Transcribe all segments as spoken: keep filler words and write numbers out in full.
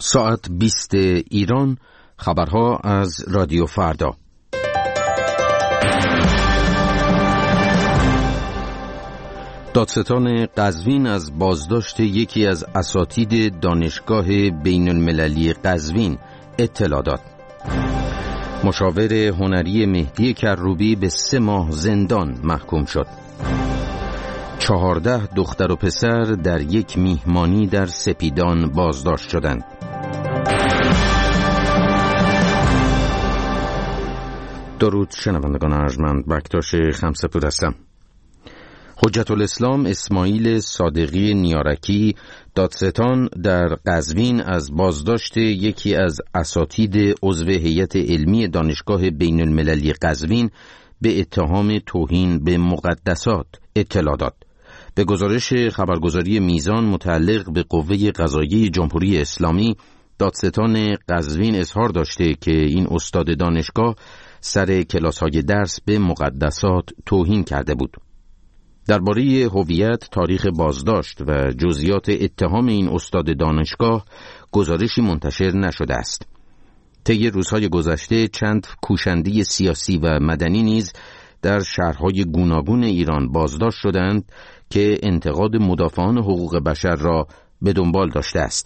ساعت بیست ایران، خبرها از رادیو فردا. دادستان قزوین از بازداشت یکی از اساتید دانشگاه بین المللی قزوین اطلاع داد. مشاور هنری مهدی کروبی به سه ماه زندان محکوم شد. چهارده دختر و پسر در یک میهمانی در سپیدان بازداشت شدند. درود شنوندگان ارجمند، بکتاش خمسه‌پور هستم. حجت الاسلام اسماعیل صادقی نیارکی، دادستان در قزوین، از بازداشت یکی از اساتید عضو هیئت علمی دانشگاه بین المللی قزوین به اتهام توهین به مقدسات اطلاع داد. به گزارش خبرگزاری میزان متعلق به قوه قضاییه جمهوری اسلامی، دادستان قزوین اظهار داشته که این استاد دانشگاه سر کلاس‌های درس به مقدسات توهین کرده بود. درباره هویت، تاریخ بازداشت و جزئیات اتهام این استاد دانشگاه گزارشی منتشر نشده است. طی روزهای گذشته چند کوشنده سیاسی و مدنی نیز در شهرهای گوناگون ایران بازداشت شدند که انتقاد مدافعان حقوق بشر را به دنبال داشته است.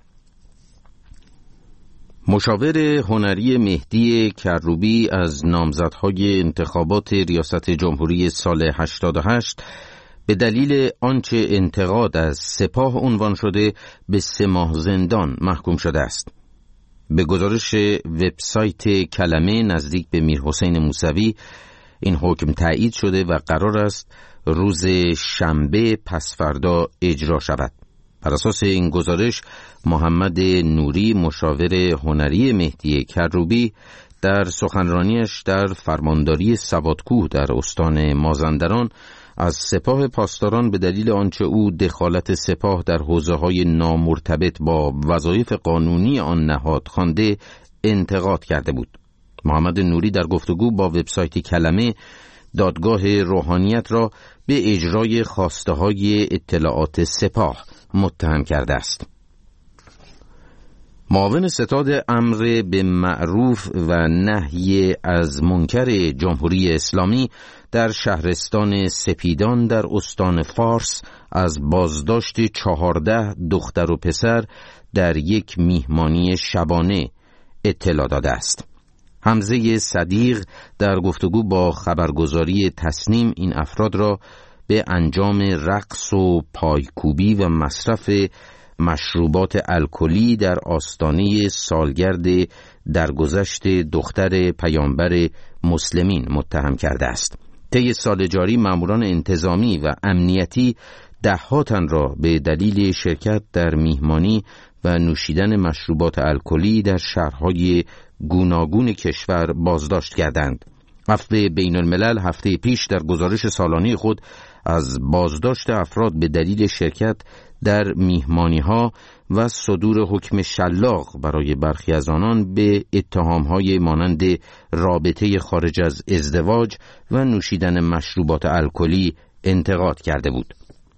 مشاور هنری مهدی کروبی از نامزدهای انتخابات ریاست جمهوری سال هشتاد و هشت به دلیل آنچه انتقاد از سپاه عنوان شده به سه ماه زندان محکوم شده است. به گزارش وبسایت کلمه نزدیک به میرحسین موسوی، این حکم تایید شده و قرار است روز شنبه پس فردا اجرا شود. بر اساس این گزارش، محمد نوری، مشاور هنری مهدی کروبی، در سخنرانیش در فرمانداری سوادکوه در استان مازندران از سپاه پاسداران به دلیل آنچه او دخالت سپاه در حوزه‌های نامرتبط با وظایف قانونی آن نهاد خوانده انتقاد کرده بود. محمد نوری در گفتگو با وبسایت کلمه دادگاه روحانیت را به اجرای خواسته‌های اطلاعات سپاه متهم کرده است. معاون ستاد امر به معروف و نهی از منکر جمهوری اسلامی در شهرستان سپیدان در استان فارس از بازداشت چهارده دختر و پسر در یک میهمانی شبانه اطلاع داده است. حمزه صدیق در گفتگو با خبرگزاری تسنیم این افراد را به انجام رقص و پایکوبی و مصرف مشروبات الکلی در آستانه سالگرد درگذشت دختر پیامبر مسلمین متهم کرده است. طی سال جاری ماموران انتظامی و امنیتی ده‌ها تن را به دلیل شرکت در میهمانی و نوشیدن مشروبات الکلی در شهرهای گوناگون کشور بازداشت کردند. عفو بین الملل هفته پیش در گزارش سالانه خود از بازداشت افراد به دلیل شرکت در میهمانی‌ها و صدور حکم شلاق برای برخی از آنان به اتهام‌های مانند رابطه خارج از ازدواج و نوشیدن مشروبات الکلی انتقاد کرده بود.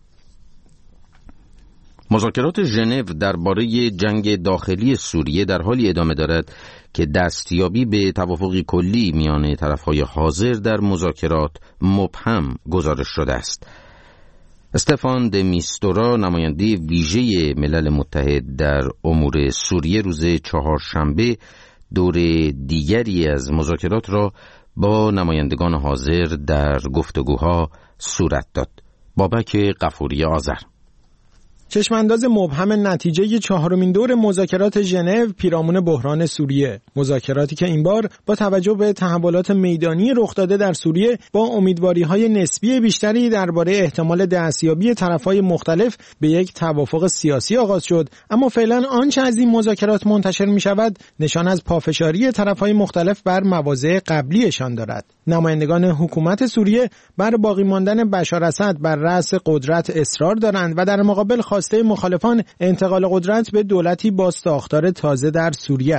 مذاکرات ژنو درباره جنگ داخلی سوریه در حالی ادامه دارد که دستیابی به توافقی کلی میان طرف‌های حاضر در مذاکرات مبهم گزارش شده است. استفان د میستورا، نماینده ویژه ملل متحد در امور سوریه، روز چهارشنبه دور دیگری از مذاکرات را با نمایندگان حاضر در گفتگوها صورت داد. بابک غفوری آذر. چشمانداز مبهم نتیجه چهارمین دور مذاکرات ژنو پیرامون بحران سوریه، مذاکراتی که این بار با توجه به تحولات میدانی رخ داده در سوریه با امیدواری‌های نسبی بیشتری درباره احتمال دستیابی طرف‌های مختلف به یک توافق سیاسی آغاز شد، اما فعلا آنچه از این مذاکرات منتشر می‌شود نشان از پافشاری طرف‌های مختلف بر مواضع قبلیشان دارد. نمایندگان حکومت سوریه بر باقی ماندن بشار اسد بر رأس قدرت اصرار دارند و در مقابل خواسته مخالفان انتقال قدرت به دولتی با ساختار تازه در سوریه است.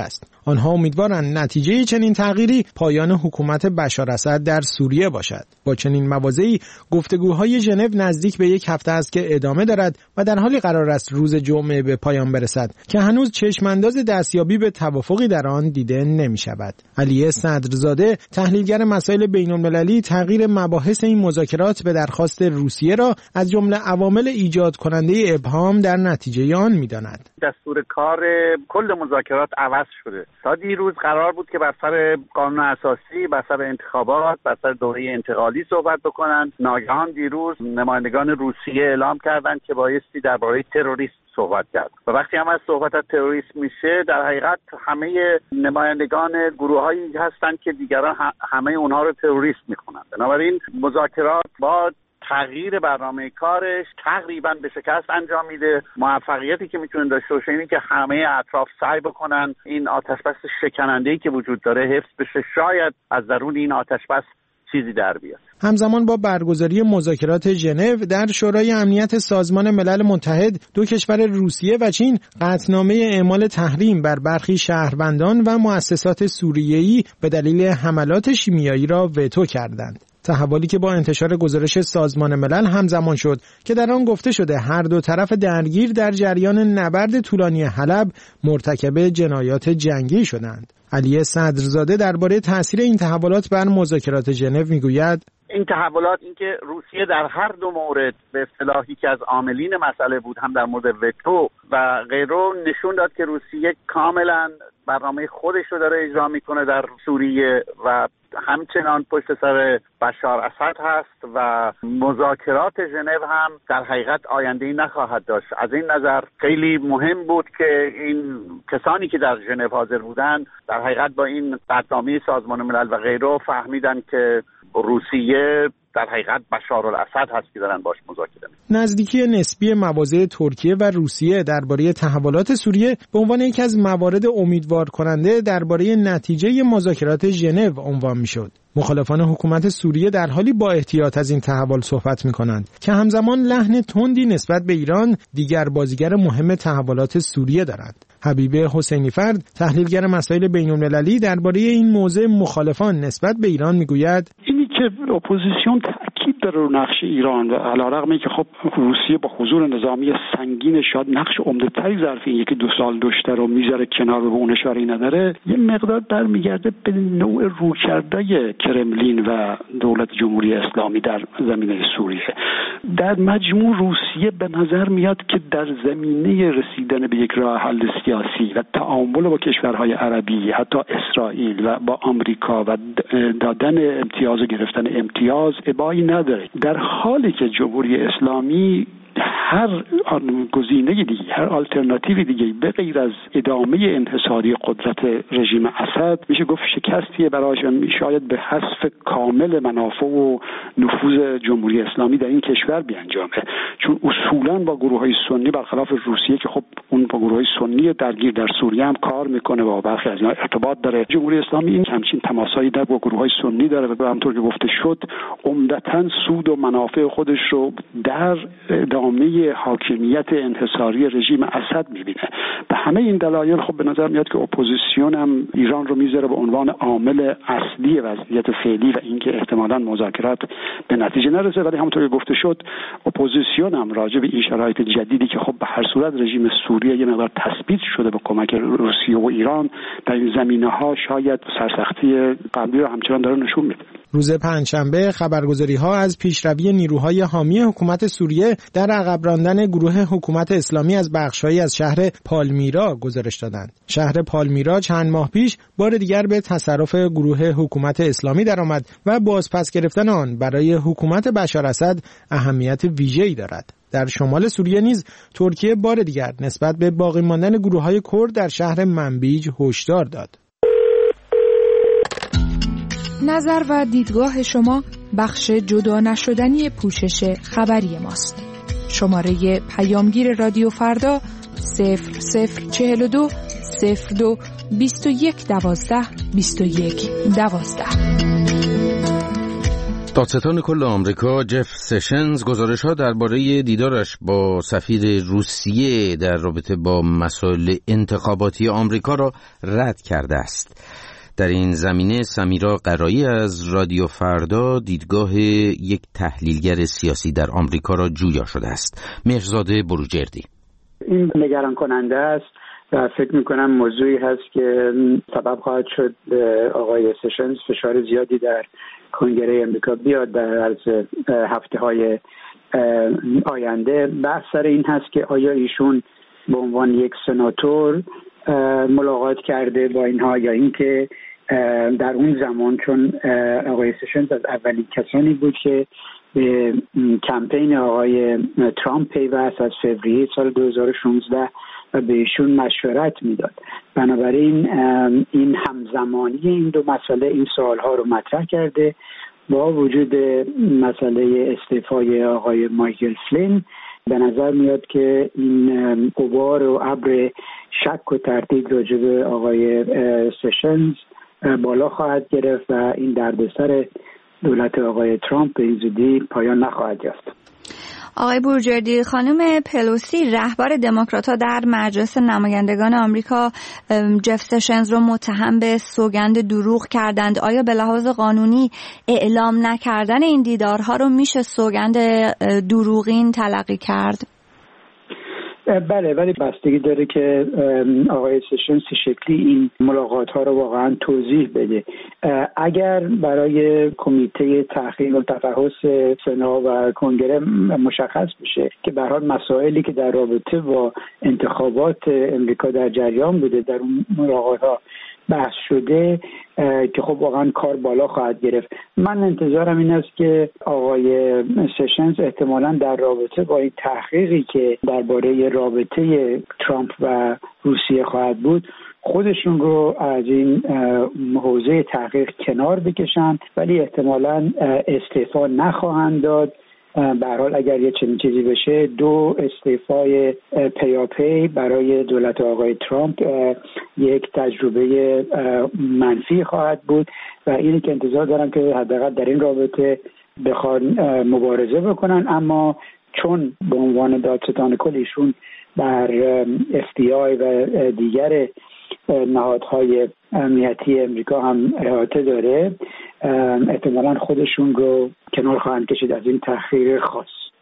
آنها امیدوارند نتیجه چنین تغییری پایان حکومت بشار اسد در سوریه باشد. با چنین مواضعی گفتگوهای ژنو نزدیک به یک هفته است که ادامه دارد و در حالی قرار است روز جمعه به پایان برسد که هنوز چشمانداز دستیابی به توافقی در آن دیده نمی شود. علی صدرزاده تحلیلگر مسائل بین‌المللی تغییر مباحث این مذاکرات به درخواست روسیه را از جمله عوامل ایجاد کننده ابهام در نتیجه آن می‌داند. دستور کار کل مذاکرات عوض شده. تا دیروز قرار بود که بر سر قانون اساسی، بر سر انتخابات، بر سر دوره انتقالی صحبت بکنن. ناگهان دیروز نمایندگان روسیه اعلام کردند که بایستی درباره تروریسم صحبت کرد. و وقتی هم از صحبت از تروریسم میشه، در حقیقت همه نمایندگان گروه‌هایی هستند که دیگران همه اونها رو تروریست میخونن. بنابراین مذاکرات با تغییر برنامه کارش تقریبا به شکست انجام میده. موفقیتی که میتونه داشته باشه اینه که همه اطراف سعی بکنن این آتشبس شکننده‌ای که وجود داره حفظ بشه، شاید از درون این آتشبس چیزی در بیاد. همزمان با برگزاری مذاکرات ژنو در شورای امنیت سازمان ملل متحد، دو کشور روسیه و چین قطعنامه اعمال تحریم بر برخی شهروندان و مؤسسات سوریه‌ای به دلیل حملات شیمیایی را وتو کردند. تحولی که با انتشار گزارش سازمان ملل همزمان شد که در آن گفته شده هر دو طرف درگیر در جریان نبرد طولانی حلب مرتکب جنایات جنگی شدند. علی صدرزاده درباره تأثیر این تحولات بر مذاکرات ژنو میگوید: این تحولات، این که روسیه در هر دو مورد به اصطلاحی که از عاملین مسئله بود، هم در مورد وتو و غیره، نشون داد که روسیه کاملا برنامه خودش رو داره اجرا میکنه در سوریه و همچنان پشت سر بشار اسد هست و مذاکرات ژنو هم در حقیقت آینده‌ای نخواهد داشت. از این نظر خیلی مهم بود که این کسانی که در ژنو حاضر بودن در حقیقت با این قطعنامه سازمان ملل و غیره فهمیدن که روسیه در حقیقت بشار الاسد هست که دارن باش مذاکره می‌کنن. نزدیکی نسبی مواضع ترکیه و روسیه درباره تحولات سوریه به عنوان یکی از موارد امیدوار کننده درباره نتیجه مذاکرات ژنو عنوان می‌شد. مخالفان حکومت سوریه در حالی با احتیاط از این تحول صحبت می‌کنند که همزمان لحن تندی نسبت به ایران، دیگر بازیگر مهم تحولات سوریه دارند. حبیب حسینی فرد، تحلیلگر مسائل بین‌المللی، درباره این موضع مخالفان نسبت به ایران میگوید: اینی که اپوزیسیون تاکید داره رو نقش ایران و علیرغم اینکه خب روسیه با حضور نظامی سنگین شاید نقش عمده‌تری ظرف این یکی دو سال داشته رو میذاره کنار و به اون اشاره نداره، یه مقدار برمیگرده به نوع روکرده کرملین و دولت جمهوری اسلامی در زمینه سوریه. در مجموع روسیه به نظر میاد که در زمینه رسیدن به یک راه حل سیاسی و تعامل با کشورهای عربی، حتی اسرائیل و با آمریکا و دادن امتیاز و گرفتن امتیاز ابایی نداره، در حالی که جمهوری اسلامی هر گزینه دیگه، هر آلترناتیو دیگه به غیر از ادامه انحصاری قدرت رژیم اسد میشه گفت شکستیه برایش، شاید به حذف کامل منافع و نفوذ جمهوری اسلامی در این کشور بیانجامه، چون اصولا با گروه‌های سنی برخلاف روسیه که خب اون با گروه‌های سنی درگیر در سوریه هم کار میکنه و برخی از اینا ارتباط داره، جمهوری اسلامی این همچین تماسایی در با گروه‌های سنی داره و همونطور که گفته شد عمدتاً سود و منافع خودش رو در ادامه حاکمیت انحصاری رژیم اسد میبینه. به همه این دلایل خب به نظر میاد که اپوزیسیون هم ایران رو میذاره به عنوان عامل اصلی وضعیت فعلی و اینکه احتمالاً مذاکرات به نتیجه نرسه، ولی همونطور که گفته شد اپوزیسیون هم راجع به این شرایط جدیدی که خب به هر صورت رژیم سوریه یه مقدار تثبیت شده با کمک روسیه و ایران در این زمینه‌ها شاید سرسختی قبلی رو همچنان داره نشون میده. روز پنجشنبه خبرگزاری‌ها از پیشروی نیروهای حامی حکومت سوریه در عقب راندن گروه حکومت اسلامی از بخش‌هایی از شهر پالمیرا گزارش دادند. شهر پالمیرا چند ماه پیش بار دیگر به تصرف گروه حکومت اسلامی درآمد و بازپس گرفتن آن برای حکومت بشار اسد اهمیت ویژه‌ای دارد. در شمال سوریه نیز ترکیه بار دیگر نسبت به باقی ماندن گروه‌های کرد در شهر منبیج هشدار داد. نظر و دیدگاه شما بخش جدا نشدنی پوشش خبری ماست. شماره پیامگیر رادیو فردا صفر صفر چهل و دو صفر دو بیست و یک دوازده بیست و یک دوازده. دادستان کل آمریکا جف سشنز گزارش‌ها درباره دیدارش با سفیر روسیه در رابطه با مسائل انتخاباتی آمریکا را رد کرده است. در این زمینه سمیرا قرایی از رادیو فردا دیدگاه یک تحلیلگر سیاسی در آمریکا را جویا شده است. مهرزاده بروجردی: این نگران کننده است و فکر میکنم موضوعی هست که سبب خواهد شد آقای سشنز فشار زیادی در کنگره امریکا بیاد در عرض هفته های آینده. بحث سر این هست که آیا ایشون به عنوان یک سناتور ملاقات کرده با اینها یا اینکه در اون زمان، چون آقای سشنز از اولین کسانی بود که به کمپین آقای ترامپ پیوست از فوریه سال دو هزار و شانزده و به ایشون مشورت میداد. بنابراین این همزمانی این دو مسئله این سوالها رو مطرح کرده. با وجود مسئله استعفای آقای مایکل فلین به نظر میاد که این غبار و ابر شک و تردید راجع به آقای سشنز بالا خواهد گرفت و این دردسر دولت آقای ترامپ به این زودی پایان نخواهد یافت. آقای بروجردی، خانم پلوسی رهبر دموکرات‌ها در مجلس نمایندگان آمریکا جف سشنز رو متهم به سوگند دروغ کردند. آیا به لحاظ قانونی اعلام نکردن این دیدارها رو میشه سوگند دروغین تلقی کرد؟ بله، ولی بستگی داره که آقای سشنز شکلی این ملاقات ها رو واقعا توضیح بده. اگر برای کمیته تحقیق و تفحص سنا و کنگره مشخص بشه که به هر حال مسائلی که در رابطه با انتخابات امریکا در جریان بوده در اون ملاقات ها بحث شده، که خب واقعا کار بالا خواهد گرفت. من انتظارم این است که آقای سشنز احتمالاً در رابطه با این تحقیقی که درباره رابطه ترامپ و روسیه خواهد بود خودشون رو از این حوزه تحقیق کنار بکشن، ولی احتمالاً استعفا نخواهند داد. به هر حال اگر یه چنین چیزی بشه، دو استعفای پیاپی برای دولت آقای ترامپ یک تجربه منفی خواهد بود و اینی که انتظار دارم که حداقل در این رابطه بخوان مبارزه بکنن. اما چون به عنوان دادستان کل ایشون بر اف بی آی و دیگر نهادهای امنیتی امریکا هم احاطه داره، احتمالاً خودشون رو کنار خواهند کشید از این تحقیق خاص.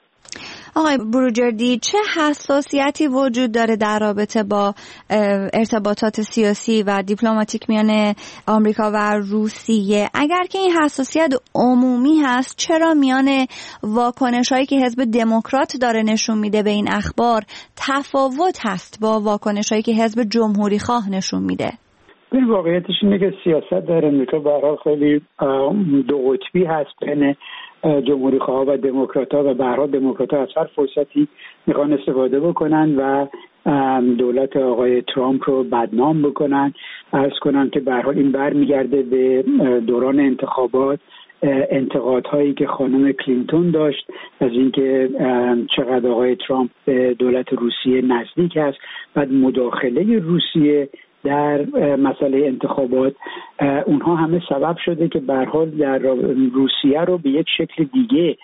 آقای بروجردی، چه حساسیتی وجود داره در رابطه با ارتباطات سیاسی و دیپلماتیک میان آمریکا و روسیه؟ اگر که این حساسیت عمومی هست، چرا میان واکنش‌هایی که حزب دموکرات داره نشون میده به این اخبار تفاوت هست با واکنش‌هایی که حزب جمهوری خواه نشون میده؟ این واقعیتش اینه که سیاست در امریکا به هر حال خیلی دو قطبی هست بین جمهوری خواه و دموکرات‌ها و به هر حال دموکرات‌ها از هر فرصتی میخوان استفاده بکنن و دولت آقای ترامپ رو بدنام بکنن، عرض کنن که به هر حال این برمیگرده به دوران انتخابات، انتقادهایی که خانم کلینتون داشت از اینکه چقدر آقای ترامپ به دولت روسیه نزدیک است، بعد مداخله روسیه در مسئله انتخابات. اونها همه سبب شده که به هر حال در روسیه رو به یک شکل دیگه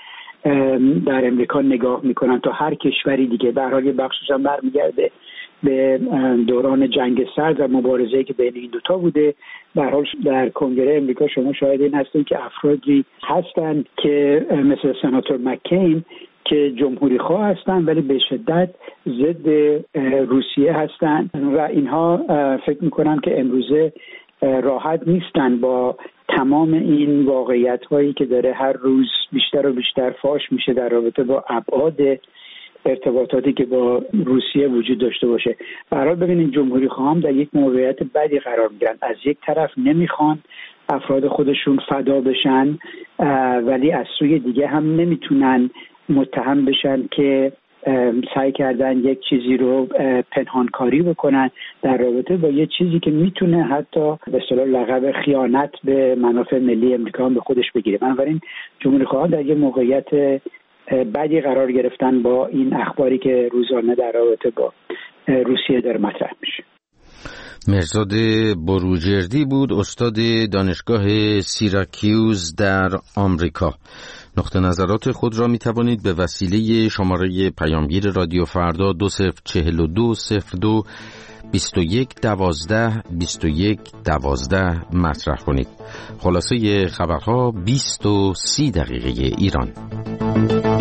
در امریکا نگاه میکنن تا هر کشوری دیگه. به هر حال یه بخشش هم برمیگرده به دوران جنگ سرد و مبارزه‌ای که بین این دوتا بوده. به هر حال در کنگره امریکا شما شاهد این هستید که افرادی هستند که مثل سناتور مکین که جمهوری خواه هستند ولی به شدت ضد روسیه هستند و اینها فکر میکنن که امروزه راحت نیستن با تمام این واقعیت هایی که داره هر روز بیشتر و بیشتر فاش میشه در رابطه با ابعاد ارتباطاتی که با روسیه وجود داشته باشه. به هر حال ببینید جمهوری خواهان در یک موقعیت بدی قرار میگیرن. از یک طرف نمیخوان افراد خودشون فدا بشن، ولی از سوی دیگه هم نمیتونن متهم بشن که سعی کردن یک چیزی رو پنهانکاری بکنن در رابطه با یک چیزی که میتونه حتی به اصطلاح لقب خیانت به منافع ملی امریکا هم به خودش بگیره. بنابراین جمهوری خواهان در یک موقعیت بدی قرار گرفتن با این اخباری که روزانه در رابطه با روسیه داره مطرح میشه. مهرزاد بروجردی بود، استاد دانشگاه سیراکیوز در آمریکا. نقطه نظرات خود را می توانید به وسیله شماره پیامگیر رادیو فردا دو صفر چهل و دو صفر دو بیست و یک دوازده بیست و یک دوازده مطرح کنید. خلاصه خبرها بیست و سی دقیقه ایران.